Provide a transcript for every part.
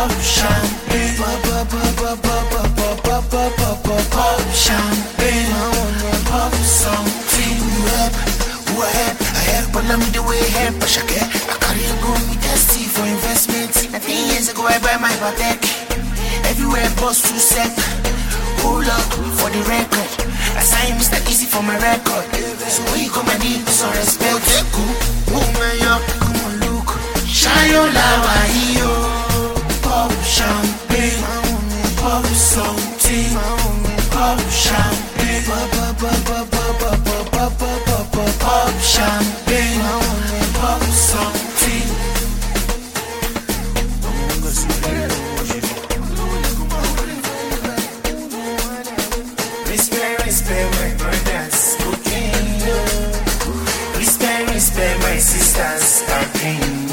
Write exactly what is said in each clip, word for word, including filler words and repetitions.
pop champagne, pop pop pop pop pop pop pop pop pop pop champagne. I wanna pop something up, what? I have but let me do it here, but I can't. I carry a go with that Steve for investment. Nineteen years ago I buy my Patek. Everywhere boss too set. Hold up for the record. I sign Mister Easy for my record. So when you come and need some respect, woman, yo, come on, look. Shine your lava here. Pop champagne, pop something. Pop champagne, pop pop pop pop pop pop pop pop pop pop champagne, pop something. Respect, respect my brothers, cooking. Respect, respect my sisters, cooking.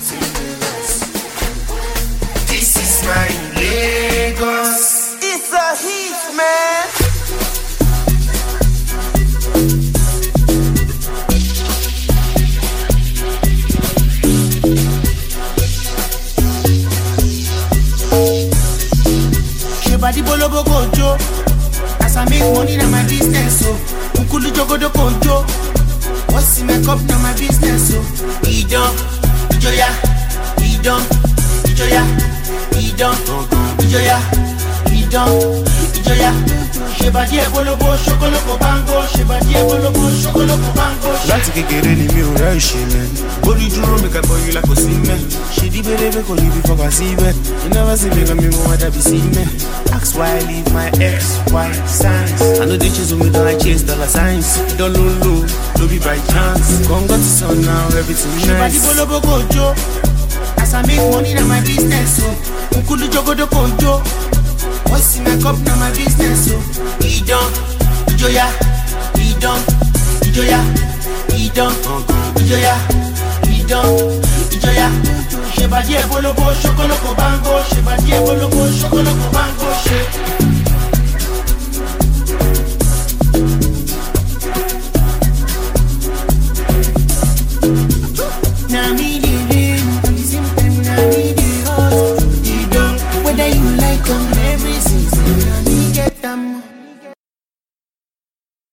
This is my Lagos. It's a heat, man. Shebadi bolobo gojo. As I make money na my business, so Ukulu jogodo konjo. What's in my cup na my business, so Idon, Ijoya, Idon, Ijoya, Idon, Ijoya, Idon, Ijoya. Shebadi ebolobo, shokoloko bango. Shebadi ebolobo, shokoloko bango. Láti kékeré ni mi ò rẹ́ ìṣẹ̀lẹ̀. Bórí dúró mi kẹ́kọ̀ọ́ yìí lákò sí mẹ́. Ṣé díbẹ̀rẹ̀ kò ní bí fọkàn sí bẹ́ẹ̀. You never see me kan mi mo wá dàbí sí mẹ́. Ask why I leave my ex, why signs. I know they chase me, don't like chase dollar signs. Don't low low, no be by chance. Come got the sun now, everything nice. Shebadi bolobo gojo. As I make money na my business, so Ukulu jogodo konjo. What's in my cup na my business, so Idon, Ijoya, Idon, Ijoya, Idon, Ijoya, Idon, Ijoya. Shebadi ebolobo, shokoloko bango. Shebadi ebolobo, shokoloko bango.